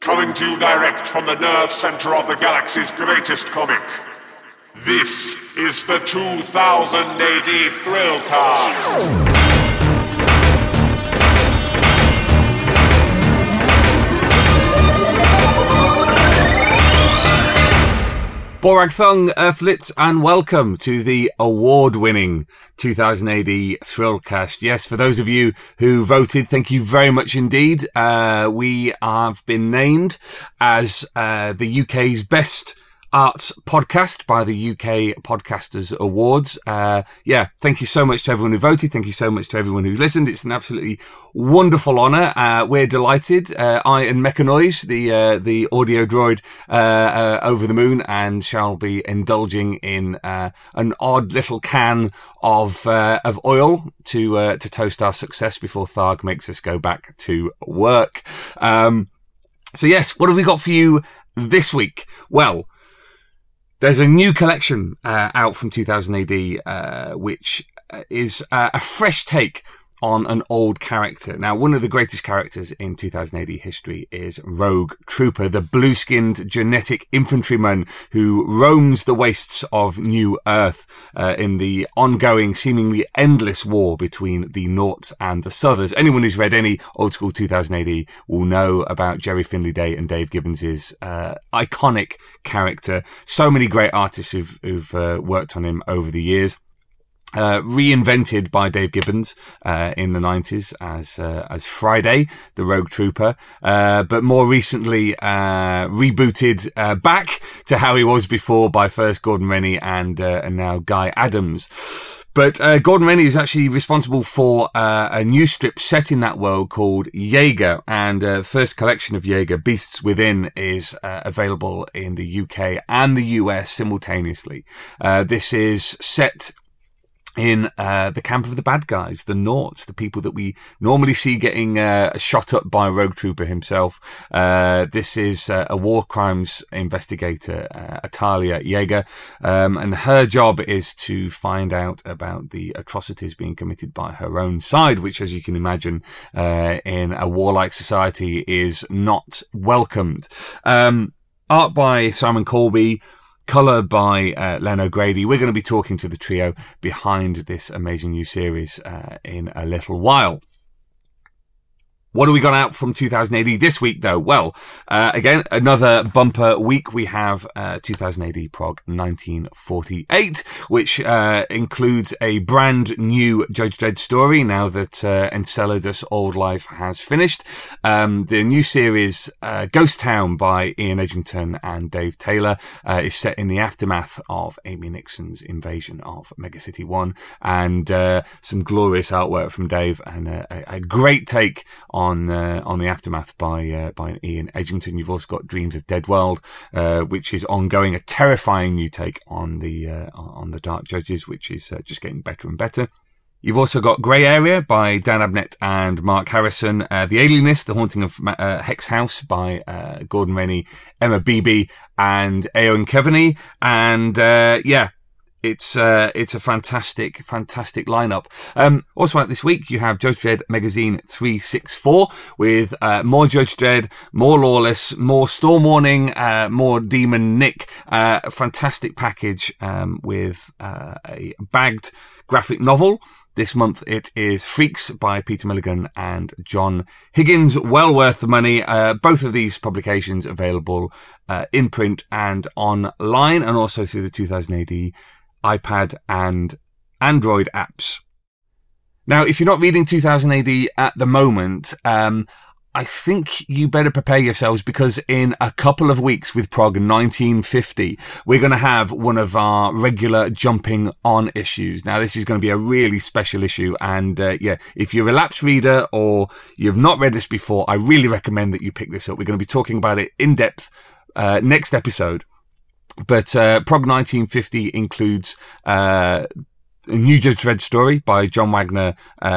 coming to you direct from the nerve center of the galaxy's greatest comic. This is the 2000 AD Thrillcast. Borag Thung, Earthlets, and welcome to the award-winning 2000 AD Thrillcast. Yes, for those of you who voted, thank you very much indeed. We have been named as the UK's best arts podcast by the UK Podcasters Awards. Thank you so much to everyone who voted. Thank you so much to everyone who's listened. It's an absolutely wonderful honour. We're delighted. I and Mechanoise, the audio droid, over the moon, and shall be indulging in an odd little can of oil to toast our success before Tharg makes us go back to work. So yes, what have we got for you this week? Well, there's a new collection out from 2000 AD, which is a fresh take on an old character. Now, one of the greatest characters in 2000 AD history is Rogue Trooper, the blue-skinned genetic infantryman who roams the wastes of New Earth in the ongoing, seemingly endless war between the Naughts and the Southers. Anyone who's read any old-school 2000 AD will know about Jerry Finley-Day and Dave Gibbons' iconic character. So many great artists who've worked on him over the years. Reinvented by Dave Gibbons in the 90s as Friday, the Rogue Trooper, but more recently rebooted back to how he was before by first Gordon Rennie and now Guy Adams. But Gordon Rennie is actually responsible for a new strip set in that world called Jaeger, and the first collection of Jaeger, Beasts Within, is available in the UK and the US simultaneously. This is set in the camp of the bad guys, the Naughts, the people that we normally see getting shot up by Rogue Trooper himself. This is a war crimes investigator, Atalia Jaeger, and her job is to find out about the atrocities being committed by her own side, which, as you can imagine, in a warlike society is not welcomed. Art by Simon Colby, colour by Len O'Grady. We're going to be talking to the trio behind this amazing new series in a little while. What have we got out from 2000 AD this week, though? Well, again, another bumper week. We have 2000 AD Prog 1948, which includes a brand new Judge Dredd story now that Enceladus Old Life has finished. The new series, Ghost Town by Ian Edgington and Dave Taylor, is set in the aftermath of Amy Nixon's invasion of Megacity 1, and some glorious artwork from Dave, and a great take on the aftermath by Ian Edgington. You've also got Dreams of Dead World, which is ongoing, a terrifying new take on the Dark Judges, which is just getting better and better. You've also got Grey Area by Dan Abnett and Mark Harrison, The Alienist, The Haunting of Hex House by Gordon Rennie, Emma Beebe, and Eoin Keaveney, and it's a fantastic lineup. Also out this week, you have Judge Dredd Magazine 364 with more Judge Dredd, more Lawless, more Storm Warning, more Demon Nick. A fantastic package with a bagged graphic novel. This month it is Freaks by Peter Milligan and John Higgins. Well worth the money. Both of these publications available in print and online, and also through the 2000 AD iPad and Android apps. Now, if you're not reading 2000 AD at the moment, I think you better prepare yourselves, because in a couple of weeks with Prog 1950, we're going to have one of our regular jumping on issues. Now, this is going to be a really special issue, and if you're a lapsed reader or you've not read this before, I really recommend that you pick this up. We're going to be talking about it in depth next episode. But Prog 1950 includes a new Judge Dredd story by John Wagner,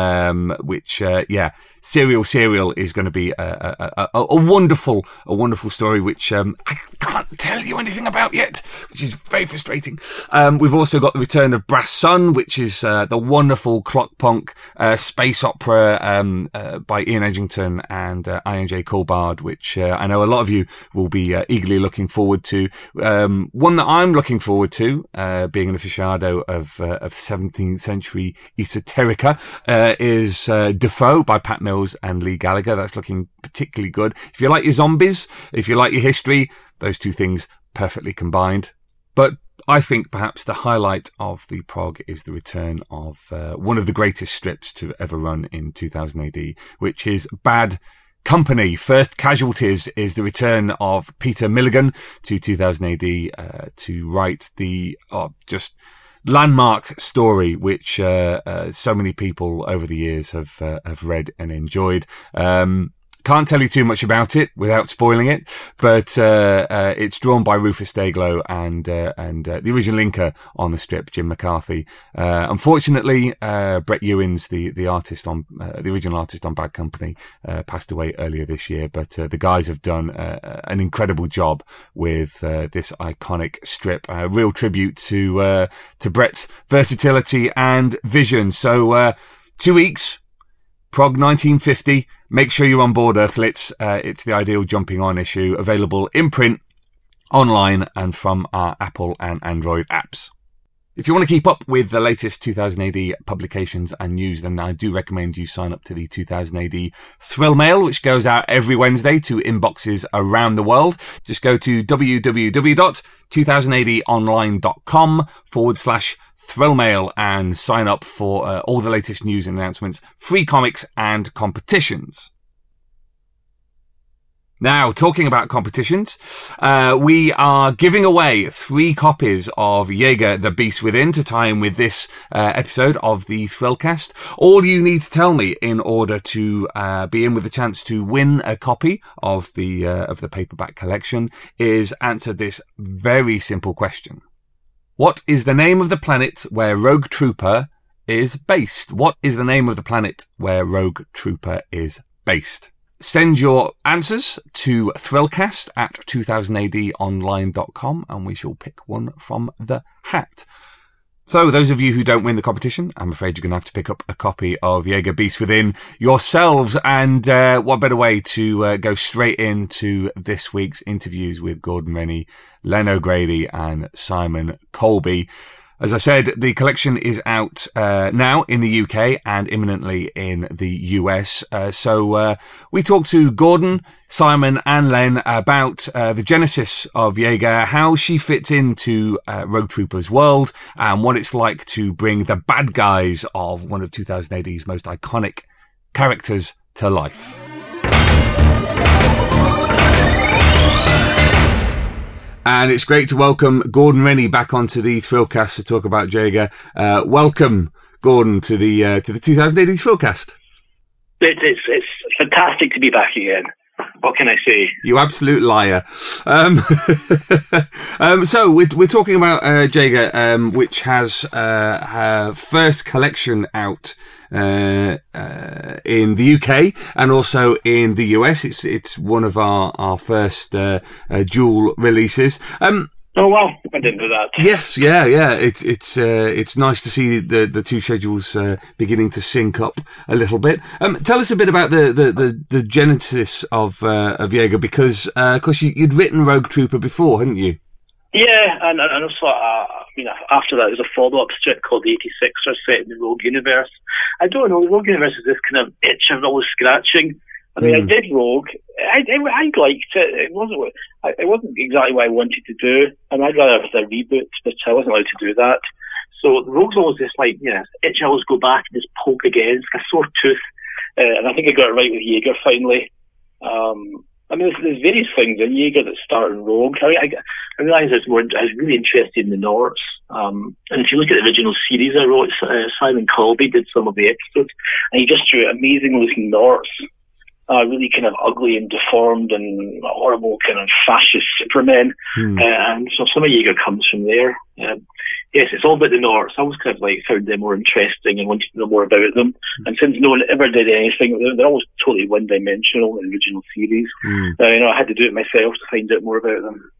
which Serial is going to be a wonderful story, which can't tell you anything about yet, which is very frustrating. We've also got the return of Brass Sun, which is the wonderful clockpunk space opera by Ian Edgington and Ian J. Colbard, which I know a lot of you will be eagerly looking forward to. One that I'm looking forward to, being an aficionado of 17th century esoterica, is Defoe by Pat Mills and Lee Gallagher. That's looking particularly good. If you like your zombies, if you like your history, those two things perfectly combined. But I think perhaps the highlight of the prog is the return of one of the greatest strips to ever run in 2000 AD, which is Bad Company. First Casualties is the return of Peter Milligan to 2000 AD to write the just landmark story, which so many people over the years have read and enjoyed. Can't tell you too much about it without spoiling it, but it's drawn by Rufus Dayglow and the original inker on the strip, Jim McCarthy. Unfortunately, Brett Ewins, the artist on the original artist on Bad Company, passed away earlier this year. But the guys have done an incredible job with this iconic strip. A real tribute to Brett's versatility and vision. So 2 weeks. Prog 1950. Make sure you're on board, Earthlets. It's the ideal jumping on issue, available in print, online, and from our Apple and Android apps. If you want to keep up with the latest 2000 AD publications and news, then I do recommend you sign up to the 2000 AD Thrill Mail, which goes out every Wednesday to inboxes around the world. Just go to www.2000adonline.com/Thrill Mail and sign up for all the latest news and announcements, free comics and competitions. Now, talking about competitions, we are giving away 3 copies of Jaeger, The Beast Within to tie in with this episode of the Thrillcast. All you need to tell me in order to be in with the chance to win a copy of the paperback collection is answer this very simple question. What is the name of the planet where Rogue Trooper is based? What is the name of the planet where Rogue Trooper is based? Send your answers to thrillcast@2000adonline.com and we shall pick one from the hat. So those of you who don't win the competition, I'm afraid you're going to have to pick up a copy of Jaeger Beast Within yourselves. And what better way to go straight into this week's interviews with Gordon Rennie, Len O'Grady and Simon Colby. As I said, the collection is out now in the UK and imminently in the US. So we talked to Gordon, Simon and Len about the genesis of Jaeger, how she fits into Rogue Trooper's world, and what it's like to bring the bad guys of one of 2000 AD's most iconic characters to life. And it's great to welcome Gordon Rennie back onto the Thrillcast to talk about Jaeger. Welcome, Gordon, to the 2000 AD Thrillcast. It's fantastic to be back again. What can I say? You absolute liar. So we're talking about Jaeger, which has her first collection out in the UK and also in the US. It's one of our first dual releases. Oh wow, I didn't know that. Yes, yeah. It's nice to see the two schedules beginning to sync up a little bit. Tell us a bit about the genesis of Jaeger, because of course you'd written Rogue Trooper before, hadn't you? Yeah, and also after that there was a follow-up strip called the 86ers set in the Rogue universe. I don't know, the Rogue universe is this kind of itch I'm always scratching. I mean, I did Rogue. I liked it. It wasn't exactly what I wanted to do, and I'd rather have a reboot, but I wasn't allowed to do that. So Rogue's always this itch I always go back and just poke again. It's like a sore tooth, and I think I got it right with Jaeger finally. I mean, there's various things in Jaeger that start in Rogue. I realised I was really interested in the Norts. And if you look at the original series I wrote, Simon Colby did some of the episodes, and he just drew amazing looking Norts. Really kind of ugly and deformed and horrible kind of fascist supermen. And so some of Jaeger comes from there. Yes, it's all about the Norts. I always kind of found them more interesting and wanted to know more about them. And since no one ever did anything, they're always totally one-dimensional in the original series. I had to do it myself to find out more about them.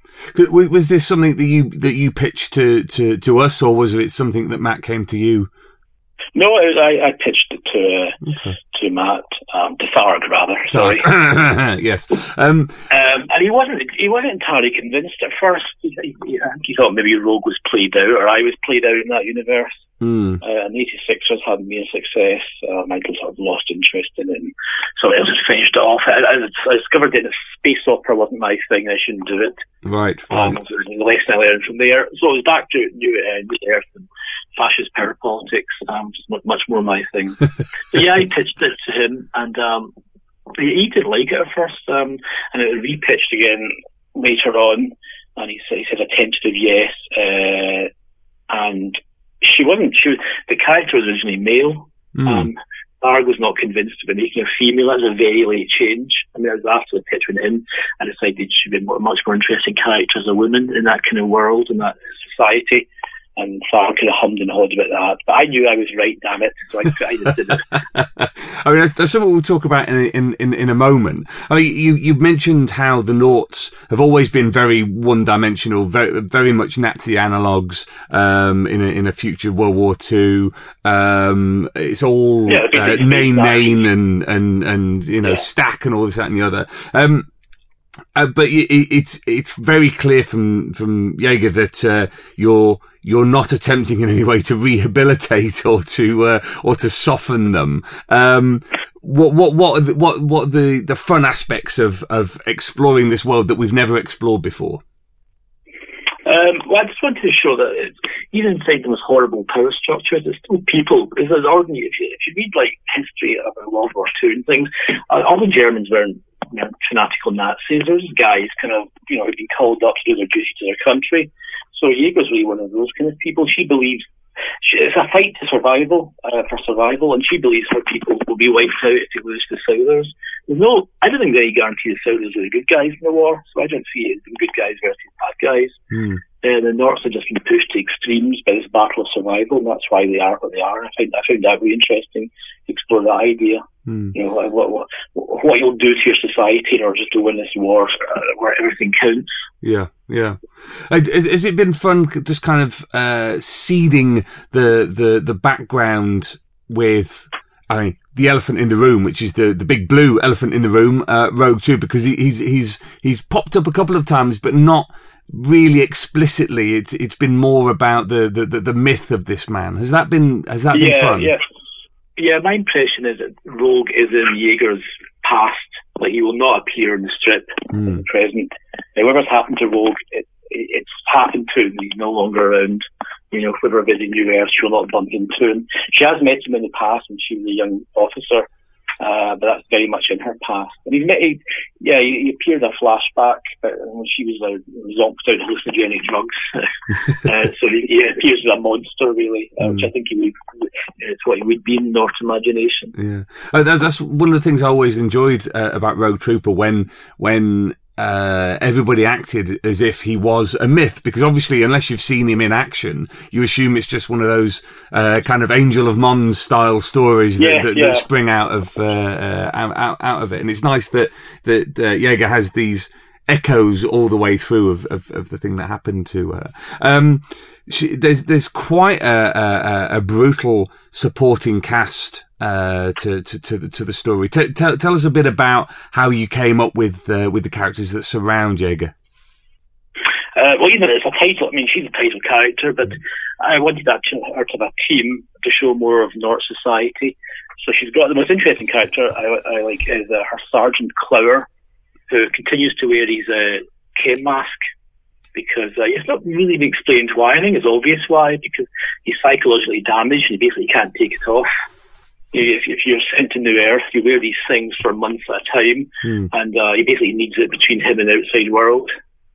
Was this something that you pitched to us, or was it something that Matt came to you? No, I pitched it to Matt, to Tharg rather. Sorry. Yes. And he wasn't entirely convinced at first. He thought maybe Rogue was played out, or I was played out in that universe. And the 86ers hadn't been a success. Michael sort of lost interest in it, and so I just finished it off. I discovered that space opera wasn't my thing. I shouldn't do it. Right. So the lesson I learned from there. So I was back to New Earth and fascist power politics, which is much more my thing. But yeah, I pitched it to him, and he didn't like it at first, and it was repitched again later on, and he said a tentative yes, and the character was originally male. Tharg was not convinced about making her female. That was a very late change. I mean, after the pitch went in, I decided she'd be a much more interesting character as a woman in that kind of world, in that society. And Tharg could have hummed and hawed about that. But I knew I was right, damn it. So I just did it. I mean, that's something we'll talk about in a moment. I mean, you've mentioned how the Nauts have always been very one-dimensional, very, very much Nazi analogues in a future World War II. It's all Nain and Stack and all this, that and the other. But it's very clear from Jaeger that you're not attempting in any way to rehabilitate or to soften them. What are the fun aspects of exploring this world that we've never explored before? Well, I just wanted to show that even inside the most horrible power structures, there's still people. It's as ordinary. If you read like history about World War II and things, all the Germans weren't fanatical Nazis. There's guys kind of who've been called up to do their duty to their country. So Jaeger's really one of those kind of people. She believes it's a fight to survival, for survival, and she believes her people will be wiped out if they lose the Southers. I don't think they guarantee the Southers are the good guys in the war, so I don't see it as good guys versus bad guys. The Norths have just been pushed to extremes by this battle of survival, and that's why they are what they are. I found that really interesting to explore that idea. What you'll do to your society in order to win this war, where everything counts. Yeah. Has it been fun just kind of seeding the background with, I mean, the elephant in the room, which is the big blue elephant in the room, Rogue Trooper, because he's popped up a couple of times, but not really explicitly. It's been more about the myth of this man. Has that been fun? Yeah, my impression is that Rogue is in Jaeger's past. Like, he will not appear in the strip in the present. Whatever's happened to Rogue, it's happened to him. He's no longer around. If we were visiting New Earth, she'll not bump into him. She has met him in the past when she was a young officer, but that's very much in her past. And he appeared in a flashback when she was zonked out hallucinogenic drugs. So he appears as a monster, really, which I think it's what he would be in North imagination. Yeah, that's one of the things I always enjoyed about Rogue Trooper when everybody acted as if he was a myth, because obviously unless you've seen him in action, you assume it's just one of those kind of Angel of Mons style stories that spring out of it. And it's nice that Jaeger has these echoes all the way through of the thing that happened to her. There's quite a brutal supporting cast to the story. Tell us a bit about how you came up with the characters that surround Jaeger. It's a title. I mean, she's a title character, but I wanted her to have a team to show more of North society. So she's got the most interesting character I like is her Sergeant Clower, who continues to wear his chem mask because it's not really been explained why. I think it's obvious why, because he's psychologically damaged and he basically can't take it off. If you're sent to New Earth, you wear these things for months at a time, and he basically needs it between him and the outside world.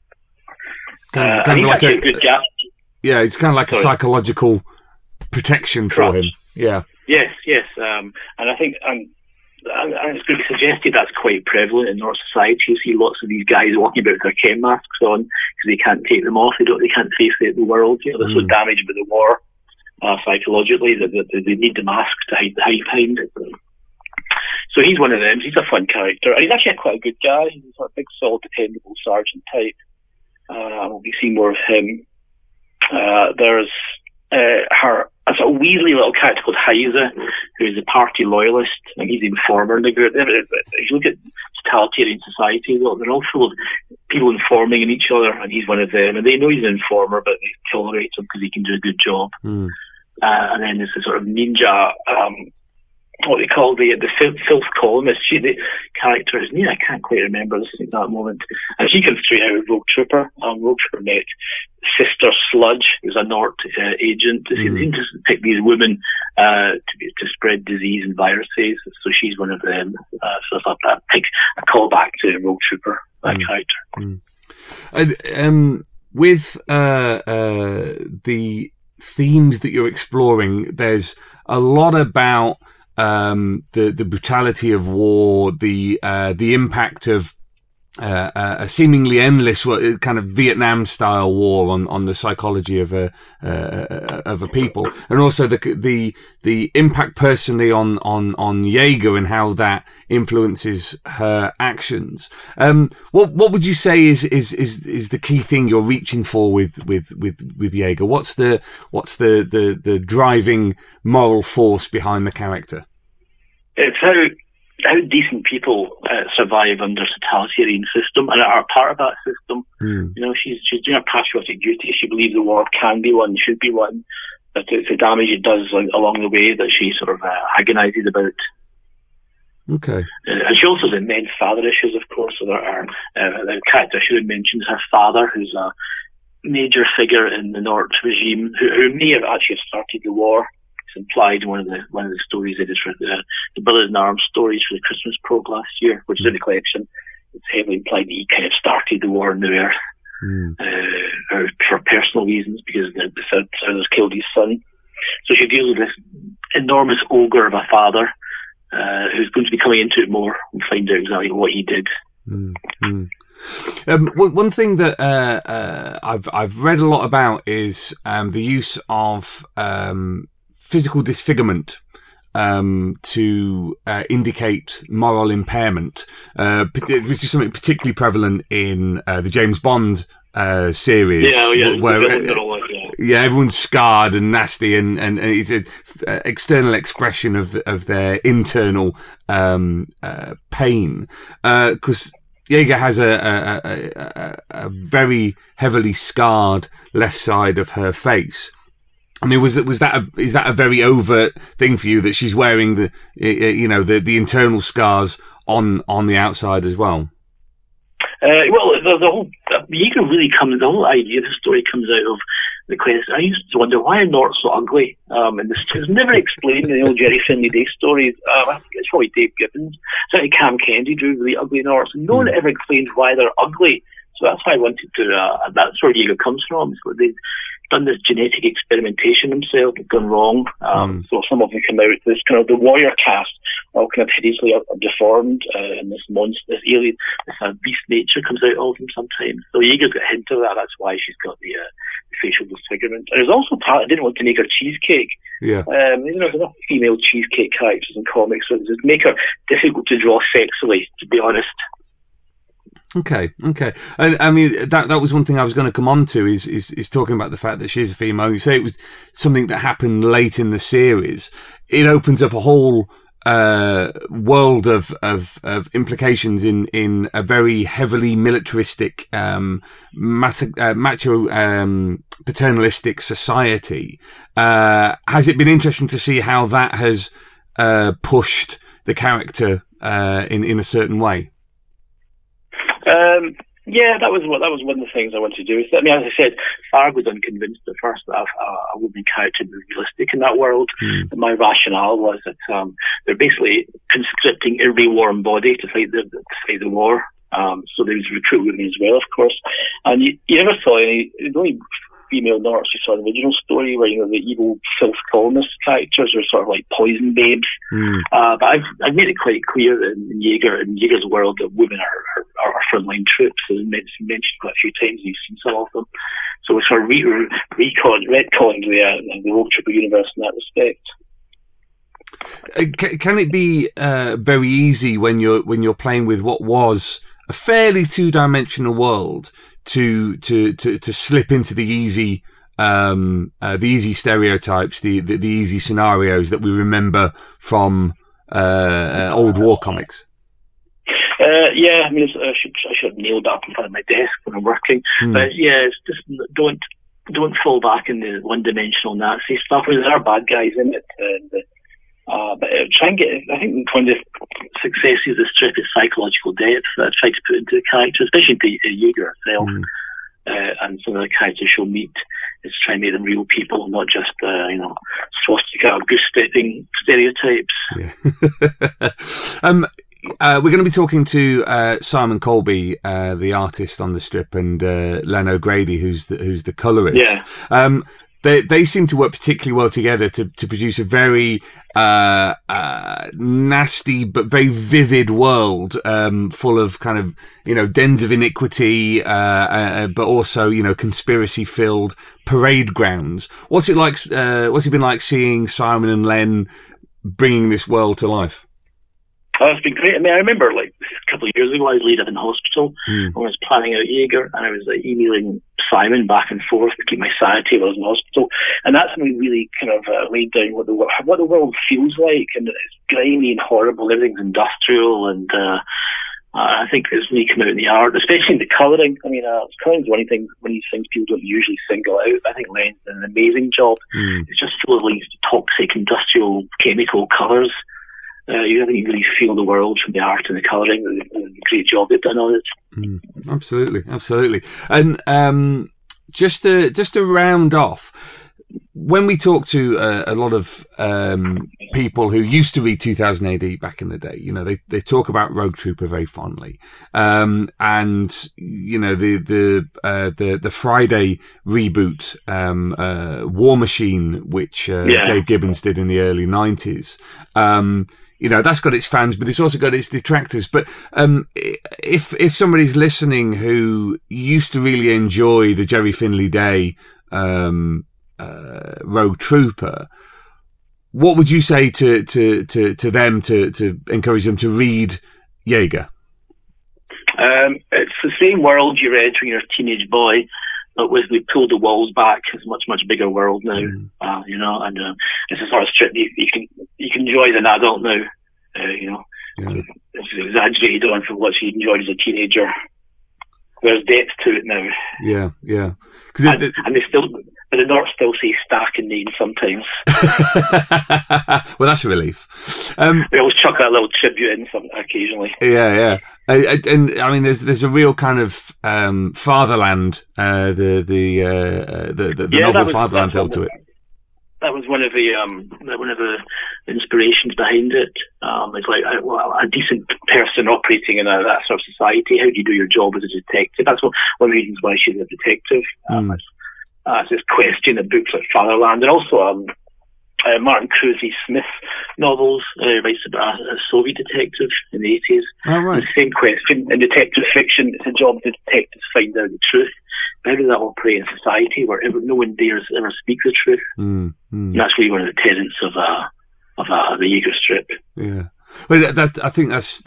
Kind of like a good guy. Yeah, it's kind of like a psychological protection for him. Yeah. Yes. And I think, and it's been suggested that's quite prevalent in North society. You see lots of these guys walking about with their chem masks on because they can't take them off. They can't face the world. They're so damaged by the war psychologically that they need the mask to hide behind it. So he's one of them. He's a fun character, and he's actually quite a good guy. He's a big, solid, dependable sergeant type. We'll be seeing more of him. There's her a sort of weaselly little character called Heiser, who's a party loyalist, and he's the informer in the group. If you look at totalitarian society, they're all full of people informing on each other, and he's one of them. And they know he's an informer, but they tolerate him because he can do a good job. Mm. And then there's the sort of ninja, what they call the filth columnist. The character is I can't quite remember this at that moment. And she comes straight out of Rogue Trooper. Rogue Trooper met Sister Sludge, who's a Nort agent. It's to pick these women to spread disease and viruses. So she's one of them. So I thought that pick a call back to Rogue Trooper, that character. And with the themes that you're exploring, there's a lot about the brutality of war, the impact of a seemingly endless kind of Vietnam style war on the psychology of a people, and also the impact personally on Jaeger and how that influences her actions. What would you say is the key thing you're reaching for with Jaeger? What's the driving moral force behind the character? It's how decent people survive under a totalitarian system and are part of that system. You know, she's doing her patriotic duty. She believes the war can be won, should be won, but it's the damage it does along the way that she sort of agonises about. Okay. And she also has immense father issues, of course. So the character I should have mentioned is her father, who's a major figure in the Nort regime, who may have actually started the war. It's implied in one of the stories they did for the Brothers in Arms stories for the Christmas Prog last year, which is in the collection. It's heavily implied that he kind of started the war on the Earth for personal reasons, because the Southerners killed his son. So she deals with this enormous ogre of a father who's going to be coming into it more and find out exactly what he did. One thing that I've read a lot about is the use of physical disfigurement to indicate moral impairment, which is something particularly prevalent in the James Bond series. Where everyone's scarred and nasty, and it's an external expression of their internal pain. Because Jaeger has a very heavily scarred left side of her face. I mean, is that a very overt thing for you, that she's wearing the internal scars on the outside as well? Well, the whole Jaeger really comes. The whole idea of the story comes out of the question. I used to wonder why are Norts so ugly. And it's never explained in the old Jerry Finley Day stories. I think it's probably Dave Gibbons. Certainly Cam Kennedy drew really ugly Norts, and no one ever explains why they're ugly. So that's why I wanted to. That's where Jaeger comes from. So they've done this genetic experimentation themselves, it's gone wrong. So some of them come out, this kind of the warrior cast, all kind of hideously deformed, and this monster, this alien, this beast nature comes out of them sometimes. So Jaeger's got a hint of that. That's why she's got the facial disfigurement. And there's also part I didn't want to make her cheesecake. Yeah. There's enough female cheesecake characters in comics, so just make her difficult to draw sexually, to be honest. Okay. And I mean, that was one thing I was going to come on to is talking about the fact that she's a female. You say it was something that happened late in the series. It opens up a whole world of implications in a very heavily militaristic, macho, paternalistic society. Has it been interesting to see how that has pushed the character in a certain way? Yeah, that was one of the things I wanted to do. I mean, as I said, Farg was unconvinced at first that a woman character was realistic in that world. And my rationale was that they're basically conscripting every warm body to fight the war. So they would recruit women as well, of course. And you never saw any. The only female Norts you saw in the original story where the evil filth columnist characters are sort of like poison babes. But I've made it quite clear in Jaeger's world that women are frontline troops, as mentioned quite a few times. You've seen some of them, so we sort of retconned the Rogue Trooper universe in that respect. Can it be very easy when you're playing with what was a fairly two-dimensional world to slip into the easy stereotypes, the easy scenarios that we remember from old war comics. Yeah, I mean, I should have nailed that up in front of my desk when I'm working. But yeah, it's just don't fall back in the one-dimensional Nazi stuff. I mean, there are bad guys in it, but try and get. I think one of the successes of the strip is psychological depth that I try to put into the character, especially into Jaeger herself, and some of the characters she'll meet. Is try and make them real people, not just swastika or goose-stepping stereotypes. Yeah. We're going to be talking to Simon Colby, the artist on the strip, and Len O'Grady, who's the colorist. Yeah. They seem to work particularly well together to produce a very nasty but very vivid world, full of kind of dens of iniquity, but also conspiracy-filled parade grounds. What's it like? What's it been like seeing Simon and Len bringing this world to life? Oh, it's been great. I mean, I remember a couple of years ago, I was laid up in hospital. I was planning out Jaeger, and I was emailing Simon back and forth to keep my sanity while I was in hospital. And that's when we really kind of laid down what the world feels like, and it's grimy and horrible. Everything's industrial, and I think it's really come out in the art, especially in the colouring. I mean, colouring is one of these things people don't usually single out. I think Len's done an amazing job. It's just full of these toxic industrial chemical colours. You really feel the world from the art and the colouring. A great job they've done on it. Absolutely. And just to round off, when we talk to a lot of people who used to read 2000 AD back in the day, they talk about Rogue Trooper very fondly, and the Friday reboot, War Machine, which Dave Gibbons did in the early 90s. That's got its fans, but it's also got its detractors. But if somebody's listening who used to really enjoy the Jerry Finley Day Rogue Trooper, what would you say to them to encourage them to read Jaeger? It's the same world you read when you're a teenage boy, but we pulled the walls back. It's a much, much bigger world now, and it's a sort of strip you can enjoy as an adult now. It's exaggerated on from what you enjoyed as a teenager. There's depth to it now. Yeah. And the North still say Stack and Nain sometimes. Well, that's a relief. We always chuck that little tribute in occasionally. Yeah. And I mean, there's a real kind of Fatherland. The novel Fatherland felt to it. That was one of the inspirations behind it. It's like a decent person operating in that sort of society. How do you do your job as a detective? That's one of the reasons why she's a detective. It's this question in books like Fatherland, and also Martin Cruzy Smith novels. Writes about a Soviet detective in the 80s. Oh, right. The same question in detective fiction. It's a job the detectives find out the truth. How does that operate in society where no one dares ever speak the truth? And that's really one of the tenets of the Jaeger strip. Yeah, well, I think that's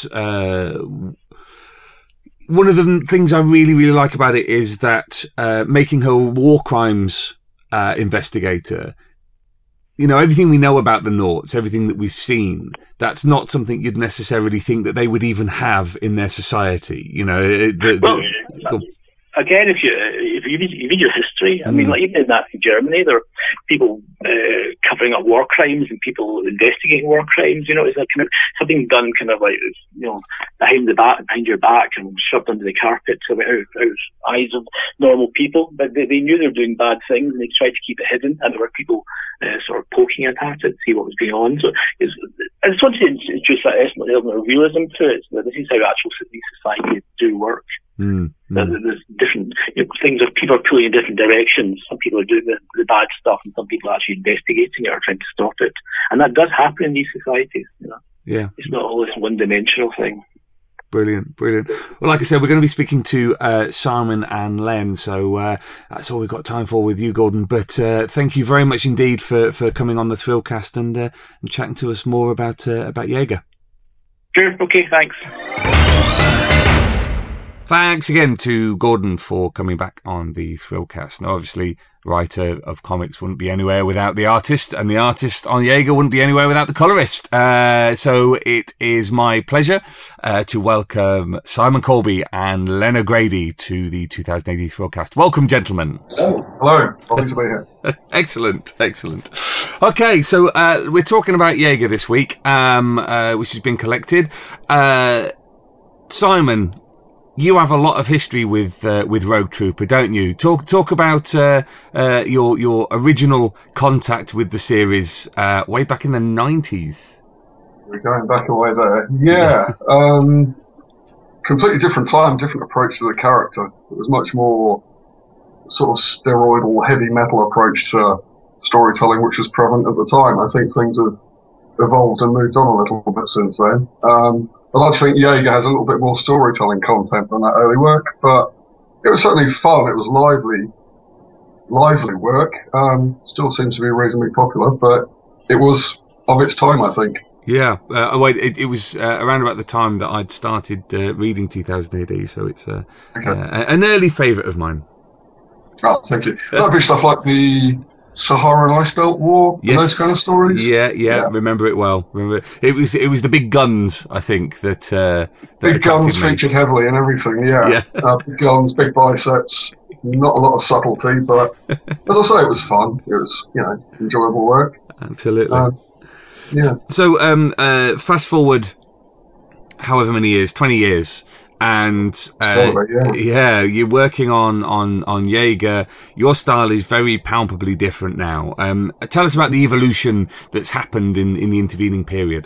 one of the things I really, really like about it is that making her a war crimes investigator. Everything we know about the Nauts, everything that we've seen, that's not something you'd necessarily think that they would even have in their society. Again, if you read your history, I mean, like even in Nazi Germany, there are people covering up war crimes and people investigating war crimes. It's like kind of something done kind of like behind your back and shoved under the carpet out of eyes of normal people. But they knew they were doing bad things and they tried to keep it hidden. And there were people sort of poking at it to see what was going on. So I just wanted to introduce that element of realism to it. So this is how actual these societies do work. There's different things that people are pulling in different directions. Some people are doing the bad stuff, and some people are actually investigating it or trying to stop it. And that does happen in these societies. Yeah, it's not always one-dimensional thing. Brilliant. Well, like I said, we're going to be speaking to Simon and Len, so that's all we've got time for with you, Gordon. But thank you very much indeed for coming on the Thrillcast and chatting to us more about Jaeger. Sure. Okay. Thanks. Thanks again to Gordon for coming back on the Thrillcast. Now, obviously, writer of comics wouldn't be anywhere without the artist, and the artist on Jaeger wouldn't be anywhere without the colorist. So it is my pleasure to welcome Simon Colby and Len O'Grady to the 2080 Thrillcast. Welcome, gentlemen. Hello. Hello. Lovely to be here. Excellent. Okay, so we're talking about Jaeger this week, which has been collected. Simon, you have a lot of history with Rogue Trooper, don't you? Talk about your original contact with the series way back in the 90s. We're going back away there. Yeah. Completely different time, different approach to the character. It was much more sort of steroidal, heavy metal approach to storytelling, which was prevalent at the time. I think things have evolved and moved on a little bit since then. But I think Jaeger has a little bit more storytelling content than that early work, but it was certainly fun. It was lively work. Still seems to be reasonably popular, but it was of its time, I think. Yeah, it was around about the time that I'd started reading 2000 AD, so it's an early favourite of mine. Oh, thank you. That'd be stuff like the Saharan Ice Belt War, and those kind of stories. Yeah, remember it well. It was the big guns, I think, that big guns featured heavily in everything. Yeah. Big guns, big biceps. Not a lot of subtlety, but as I say, it was fun. It was, enjoyable work. Absolutely. So, fast forward, however many years, 20 years. And you're working on Jaeger. Your style is very palpably different now. Tell us about the evolution that's happened in the intervening period.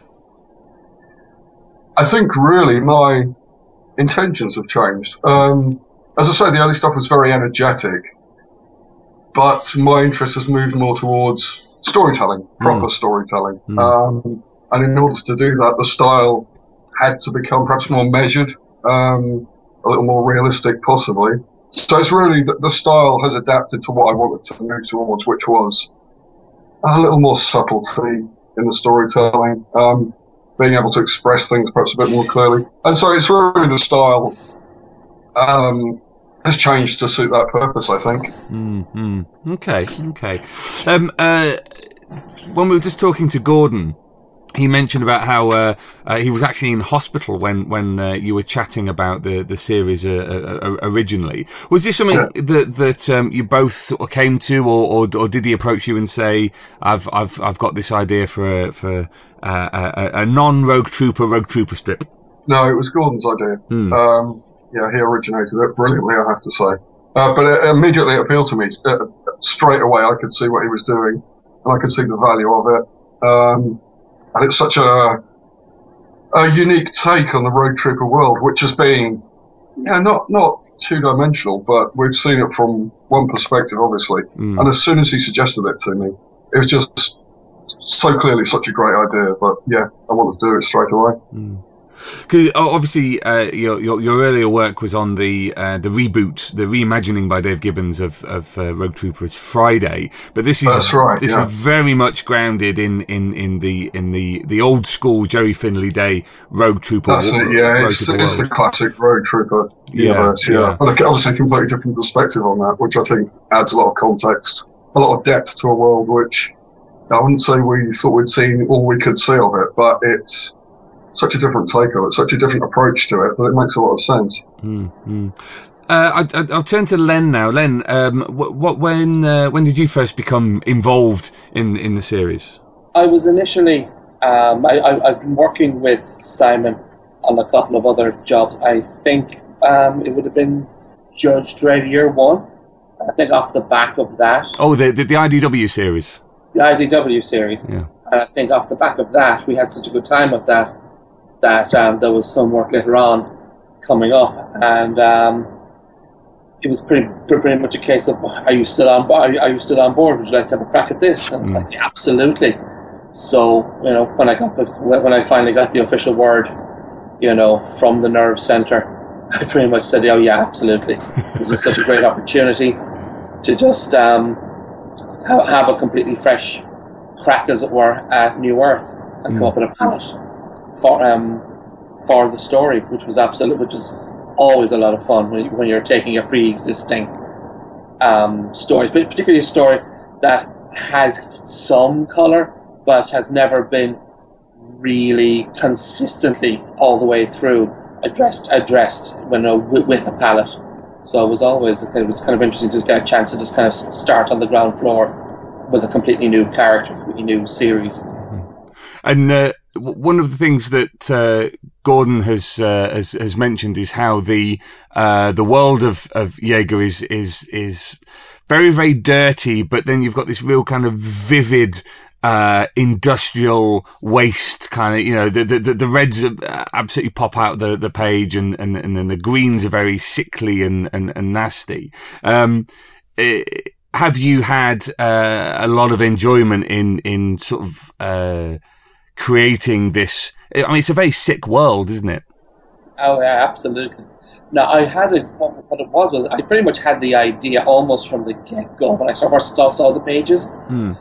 I think really my intentions have changed. As I say, the early stuff was very energetic, but my interest has moved more towards storytelling, proper storytelling. And in order to do that, the style had to become perhaps more measured. A little more realistic, possibly. So it's really the style has adapted to what I wanted to move towards, which was a little more subtlety in the storytelling, being able to express things perhaps a bit more clearly. And so it's really the style has changed to suit that purpose, I think. Okay. When we were just talking to Gordon, he mentioned about how he was actually in hospital when you were chatting about the series originally. Was this something that you both sort of came to, or did he approach you and say, "I've got this idea for a non-Rogue Trooper strip"? No, it was Gordon's idea. He originated it brilliantly, I have to say. But it immediately appealed to me. Straight away, I could see what he was doing, and I could see the value of it. And it's such a unique take on the Rogue Trooper world, which has been, not two-dimensional, but we've seen it from one perspective, obviously. And as soon as he suggested it to me, it was just so clearly such a great idea that, I wanted to do it straight away. Obviously, your earlier work was on the reboot, the reimagining by Dave Gibbons of Rogue Trooper as Friday, but this is is very much grounded in the old school Jerry Finley Day Rogue Trooper. That's it. Yeah, it's the classic Rogue Trooper universe. Yeah, but obviously a completely different perspective on that, which I think adds a lot of context, a lot of depth to a world which I wouldn't say we thought we'd seen all we could see of it, but it's such a different take on it, such a different approach to it, that it makes a lot of sense. I'll turn to Len now. Len, when did you first become involved in the series? I was initially, I've been working with Simon on a couple of other jobs. I think it would have been Judge Dredd Year 1. I think off the back of that. Oh, the IDW series. The IDW series. Yeah. And I think off the back of that, we had such a good time of that there was some work later on coming up, and it was pretty much a case of, are you still on board? Are you still on board? Would you like to have a crack at this? And I was like, yeah, absolutely. So when I finally got the official word, from the Nerve Centre, I pretty much said, oh yeah, absolutely. This was such a great opportunity to just have a completely fresh crack, as it were, at New Earth and come up with a palette for the story, which was always a lot of fun when you're taking a pre-existing story, but particularly a story that has some colour, but has never been really consistently all the way through addressed with a palette. So it was kind of interesting to just get a chance to just kind of start on the ground floor with a completely new character, completely new series. And one of the things that Gordon has mentioned is how the world of Jaeger is very, very dirty, but then you've got this real kind of vivid industrial waste kind of, the reds absolutely pop out the page, and then the greens are very sickly and nasty. Have you had a lot of enjoyment in sort of creating this? I mean, it's a very sick world, isn't it? Oh yeah, absolutely. Now, I had it. What it was I pretty much had the idea almost from the get-go when I first saw the pages. When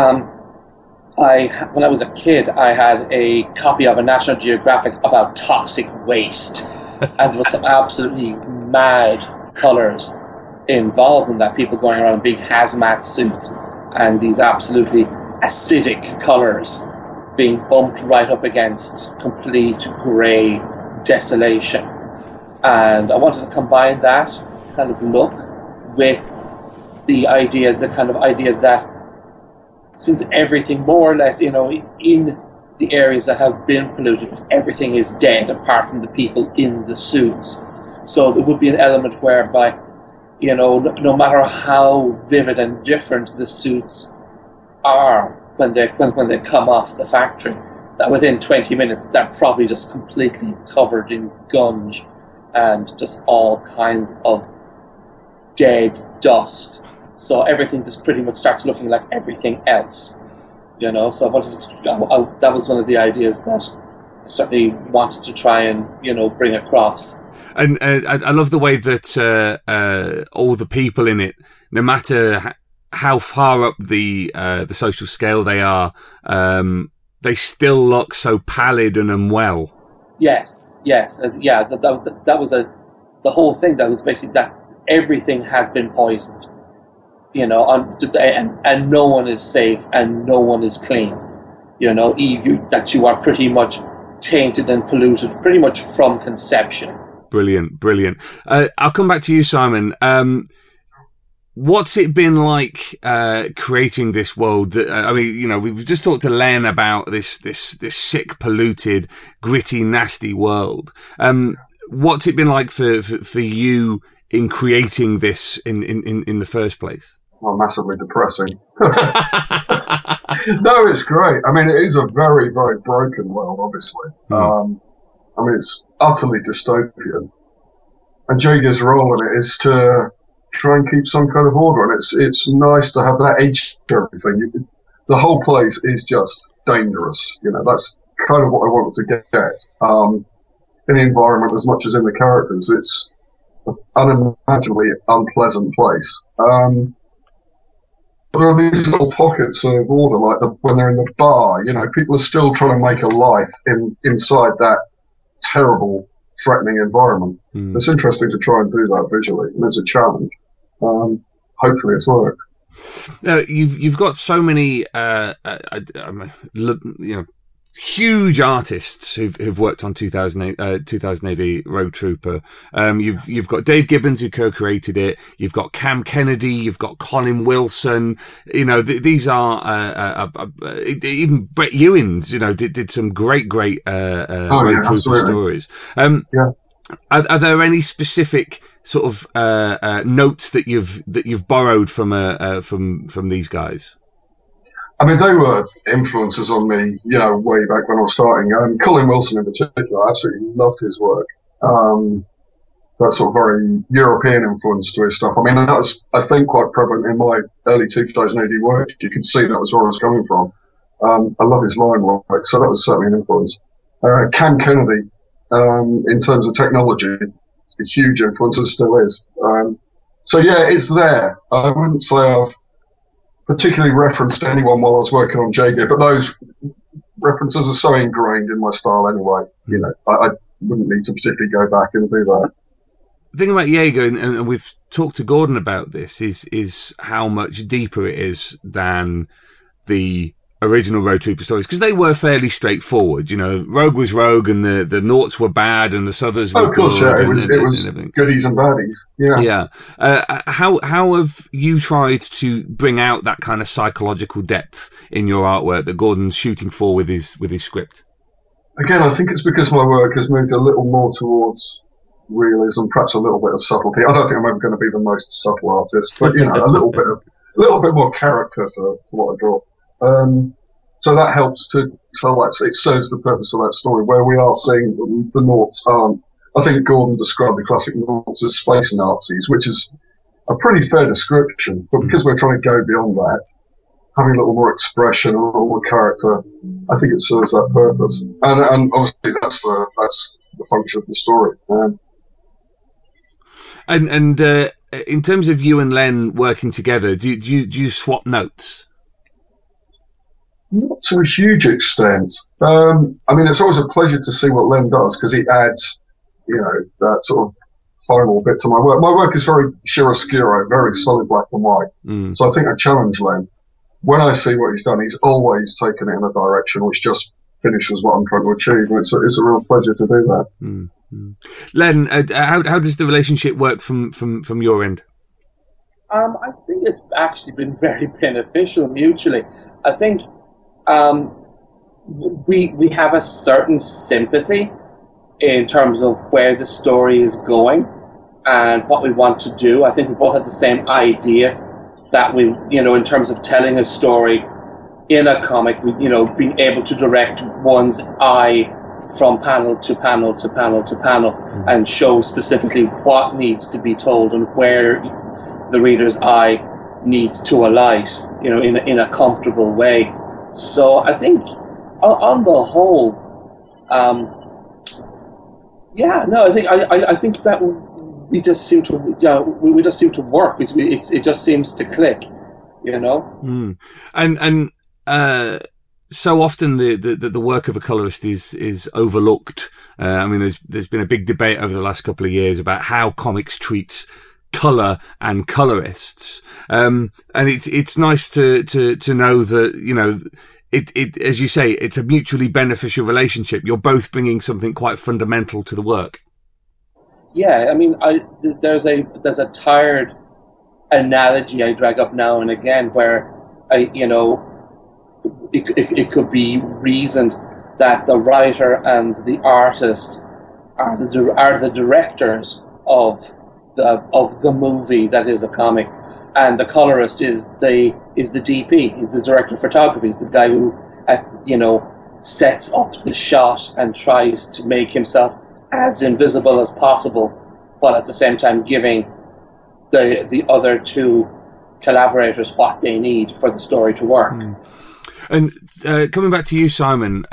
I was a kid, I had a copy of a National Geographic about toxic waste, and there was some absolutely mad colours involved in that. People going around in big hazmat suits and these absolutely acidic colours being bumped right up against complete grey desolation. And I wanted to combine that kind of look with the kind of idea that since everything more or less, in the areas that have been polluted, everything is dead apart from the people in the suits. So there would be an element whereby, no matter how vivid and different the suits are when they come off the factory, that within 20 minutes they're probably just completely covered in gunge and just all kinds of dead dust. So everything just pretty much starts looking like everything else, So I wanted that was one of the ideas that I certainly wanted to try and bring across. And I love the way that all the people in it, no matter how far up the social scale they are, they still look so pallid and unwell. Yes, that was the whole thing. That was basically that everything has been poisoned, and no one is safe and no one is clean. That you are pretty much tainted and polluted pretty much from conception. Brilliant. I'll come back to you, Simon. What's it been like creating this world? We've just talked to Len about this sick, polluted, gritty, nasty world. What's it been like for you in creating this in the first place? Well, massively depressing. No, it's great. I mean, it is a very, very broken world, obviously. It's utterly dystopian. And Jaeger's role in it is to try and keep some kind of order, and it's nice to have that edge to everything. The whole place is just dangerous. That's kind of what I wanted to get in the environment as much as in the characters. It's an unimaginably unpleasant place. There are these little pockets of order, like when they're in the bar. People are still trying to make a life inside that terrible, threatening environment. It's interesting to try and do that visually, and it's a challenge. Hopefully it's worked. You've got so many huge artists who've worked on 2000 AD Rogue Trooper. You've got Dave Gibbons, who co-created it. You've got Cam Kennedy. You've got Colin Wilson. These are even Brett Ewins. Did some great Rogue Trooper absolutely. stories. Are there any specific sort of notes that you've borrowed from these guys? I mean, they were influences on me, way back when I was starting. Colin Wilson in particular, I absolutely loved his work. That sort of very European influence to his stuff. I mean, that was, I think, quite prevalent in my early 2000 AD work. You could see that was where I was coming from. I love his line work, so that was certainly an influence. Cam Kennedy, in terms of technology, a huge influence, and still is. So yeah, it's there. I wouldn't say I've particularly referenced anyone while I was working on Jaeger, but those references are so ingrained in my style anyway. I wouldn't need to particularly go back and do that. thing about Jaeger, and we've talked to Gordon about this, is how much deeper it is than the original Road Trooper stories, because they were fairly straightforward. You know, Rogue was Rogue, and the Noughts were bad, and the Southers were of course, good. Yeah, it was goodies and baddies. Yeah. How have you tried to bring out that kind of psychological depth in your artwork that Gordon's shooting for with his script? Again, I think it's because my work has moved a little more towards realism, perhaps a little bit of subtlety. I don't think I'm ever going to be the most subtle artist, but a little bit more character to what I draw. So that helps to tell that. It serves the purpose of that story, where we are seeing the Noughts aren't. I think Gordon described the classic Noughts as space Nazis, which is a pretty fair description. But because we're trying to go beyond that, having a little more expression, a little more character, I think it serves that purpose. And obviously that's the function of the story. And in terms of you and Len working together, do you swap notes? Not to a huge extent. I mean, it's always a pleasure to see what Len does, because he adds, that sort of final bit to my work. My work is very chiaroscuro, very solid black and white. So I think I challenge Len. When I see what he's done, he's always taken it in a direction which just finishes what I'm trying to achieve. And it's a real pleasure to do that. Len, how does the relationship work from your end? I think it's actually been very beneficial mutually. I think we have a certain sympathy in terms of where the story is going and what we want to do. I think we both have the same idea that we, in terms of telling a story in a comic, being able to direct one's eye from panel to panel to panel to panel and show specifically what needs to be told and where the reader's eye needs to alight, in a comfortable way. So I think, on the whole, I think that we just seem to, we just seem to work. It just seems to click, And so often the work of a colorist is overlooked. I mean, there's been a big debate over the last couple of years about how comics treats color and colorists. And it's nice to know that, it as you say, it's a mutually beneficial relationship. You're both bringing something quite fundamental to the work. Yeah, I mean, there's a tired analogy I drag up now and again where it could be reasoned that the writer and the artist are the directors of the movie that is a comic, and the colorist is the DP, is the director of photography, is the guy who sets up the shot and tries to make himself as invisible as possible, while at the same time giving the other two collaborators what they need for the story to work. And coming back to you, Simon,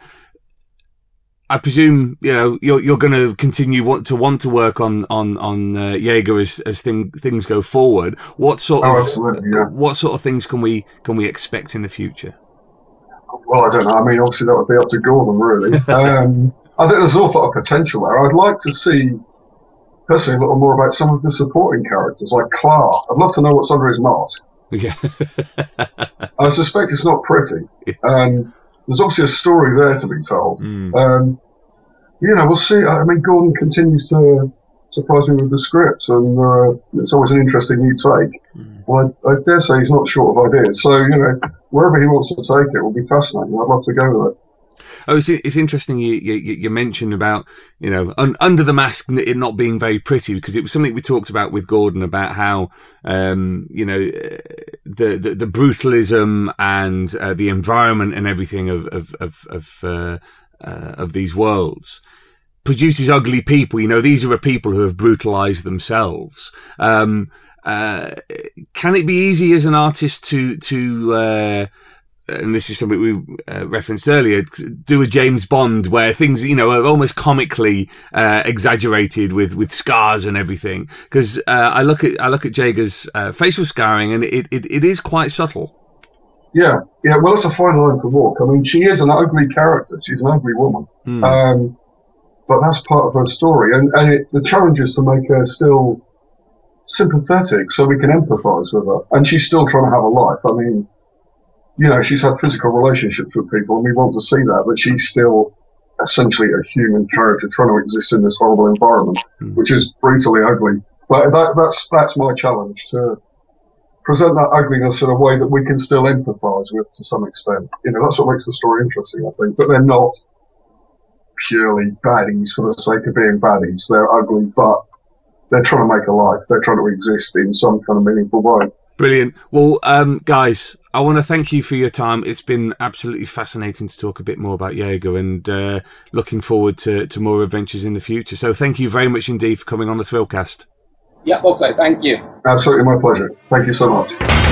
I presume you're going to continue want to work on Jaeger as things go forward. What sort of things can we expect in the future? Well, I don't know. I mean, obviously that would be up to Gordon, really. I think there's an awful lot of potential there. I'd like to see, personally, a little more about some of the supporting characters, like Clark. I'd love to know what's under his mask. Yeah. I suspect it's not pretty. There's obviously a story there to be told. We'll see. I mean, Gordon continues to surprise me with the script, and it's always an interesting new take. Well, I dare say he's not short of ideas. So, wherever he wants to take it will be fascinating. I'd love to go with it. Oh, it's interesting you mentioned about, under the mask, it not being very pretty, because it was something we talked about with Gordon about how, the brutalism and the environment and everything of these worlds produces ugly people. These are people who have brutalized themselves. Can it be easy as an artist to and this is something we referenced earlier, do a James Bond where things, are almost comically exaggerated with scars and everything? Because I look at Jaeger's facial scarring, and it is quite subtle. Yeah. Well, it's a fine line to walk. I mean, she is an ugly character. She's an ugly woman. but that's part of her story. And the challenge is to make her still sympathetic so we can empathise with her. And she's still trying to have a life. I mean, you know, she's had physical relationships with people, and we want to see that, but she's still essentially a human character trying to exist in this horrible environment, which is brutally ugly. But that's my challenge, to present that ugliness in a way that we can still empathise with to some extent. You know, that's what makes the story interesting, I think, that they're not purely baddies for the sake of being baddies. They're ugly, but they're trying to make a life. They're trying to exist in some kind of meaningful way. Brilliant. Well, guys, I want to thank you for your time. It's been absolutely fascinating to talk a bit more about Jaeger, and looking forward to more adventures in the future. So thank you very much indeed for coming on the Thrillcast. Yeah, okay, thank you. Absolutely my pleasure. Thank you so much.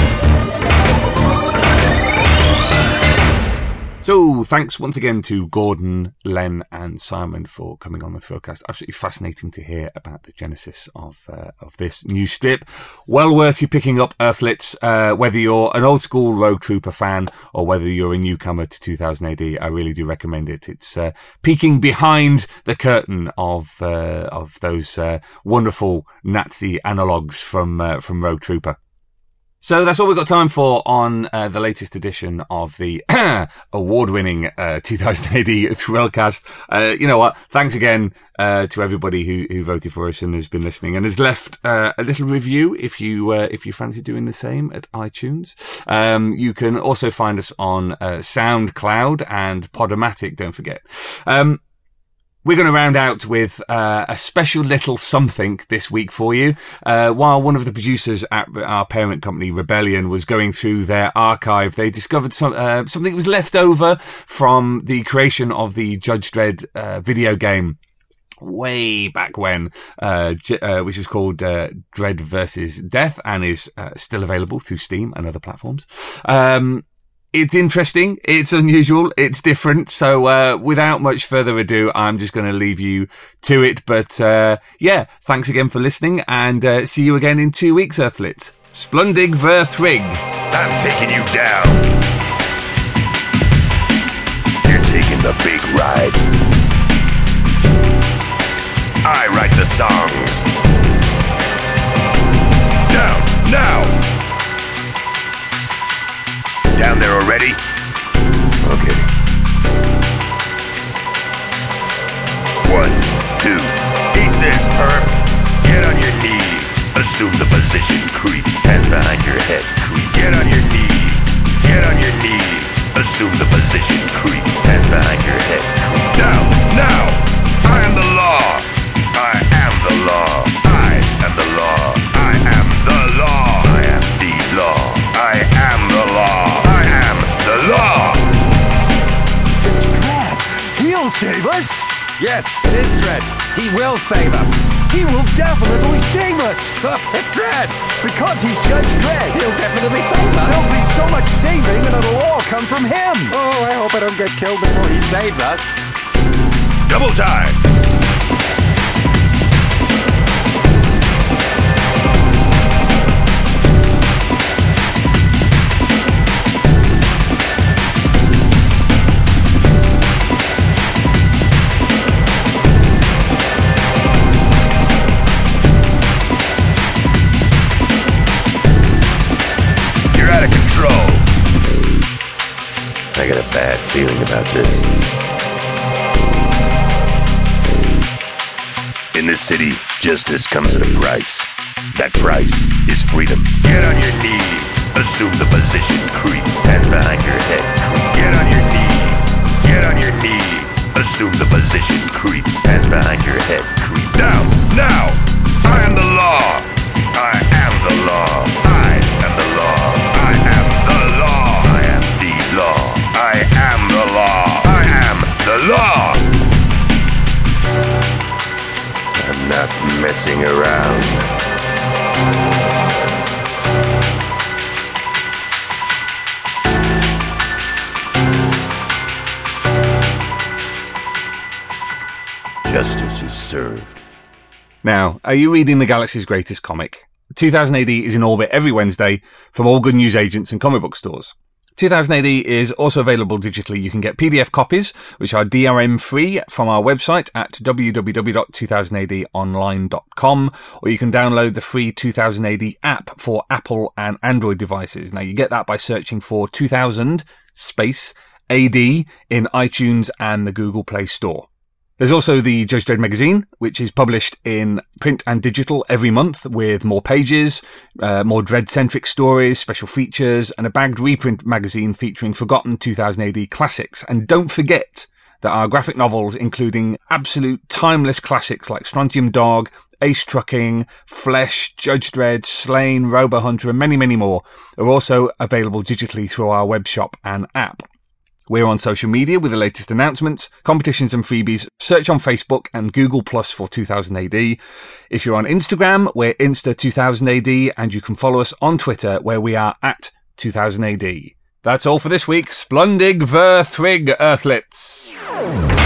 So, thanks once again to Gordon, Len and Simon for coming on the Thrillcast. Absolutely fascinating to hear about the genesis of this new strip. Well worth you picking up, Earthlets, whether you're an old school Rogue Trooper fan or whether you're a newcomer to 2000 AD. I really do recommend it. It's peeking behind the curtain of those wonderful Nazi analogues from Rogue Trooper. So that's all we've got time for on the latest edition of the award-winning 2000 AD Thrillcast. You know what? Thanks again to everybody who voted for us and has been listening and has left a little review if you fancy doing the same at iTunes. You can also find us on SoundCloud and Podomatic, don't forget. We're going to round out with a special little something this week for you. While one of the producers at our parent company, Rebellion, was going through their archive, they discovered something that was left over from the creation of the Judge Dredd video game way back when, which was called Dredd vs. Death, and is still available through Steam and other platforms. It's interesting, it's unusual, it's different, so without much further ado, I'm just going to leave you to it. But yeah, thanks again for listening, and see you again in 2 weeks, Earthlets. Splundig ver Thrigg. I'm taking you down. You're taking the big ride. I write the songs. Down, now! Down there already? Okay. 1, 2. Eat this, perp. Get on your knees. Assume the position, creep. Hands behind your head, creep. Get on your knees. Get on your knees. Assume the position, creep. Hands behind your head, creep. Down, now. I am the law. I am the law. I am the law. I am the law. I am the law. I am the law. The law! It's Dredd! He'll save us! Yes, it is Dredd. He will save us. He will definitely save us! Look, it's Dredd! Because he's Judge Dredd! He'll definitely save us! There'll be so much saving and it'll all come from him! Oh, I hope I don't get killed before he saves us. Double time! I got a bad feeling about this. In this city, justice comes at a price. That price is freedom. Get on your knees. Assume the position, creep. Hands behind your head, creep. Get on your knees. Get on your knees. Assume the position, creep. Hands behind your head, creep. Down, now. I am the law. I am the law. I am the law. I am the law. I am the law. I am the law. I am the law. I'm not messing around. Justice is served. Now, are you reading the Galaxy's Greatest Comic? 2000 AD is in orbit every Wednesday from all good newsagents and comic book stores. 2000 AD is also available digitally. You can get PDF copies, which are DRM free, from our website at www.2000adonline.com, or you can download the free 2000 AD app for Apple and Android devices. Now, you get that by searching for 2000 space AD in iTunes and the Google Play Store. There's also the Judge Dredd magazine, which is published in print and digital every month with more pages, more Dredd-centric stories, special features, and a bagged reprint magazine featuring forgotten 2000 AD classics. And don't forget that our graphic novels, including absolute timeless classics like Strontium Dog, Ace Trucking, Flesh, Judge Dredd, Slain, Robo Hunter, and many, many more, are also available digitally through our web shop and app. We're on social media with the latest announcements, competitions and freebies. Search on Facebook and Google Plus for 2000 AD. If you're on Instagram, we're Insta2000AD, and you can follow us on Twitter, where we are at 2000 AD. That's all for this week. Splundig ver thrig, Earthlets.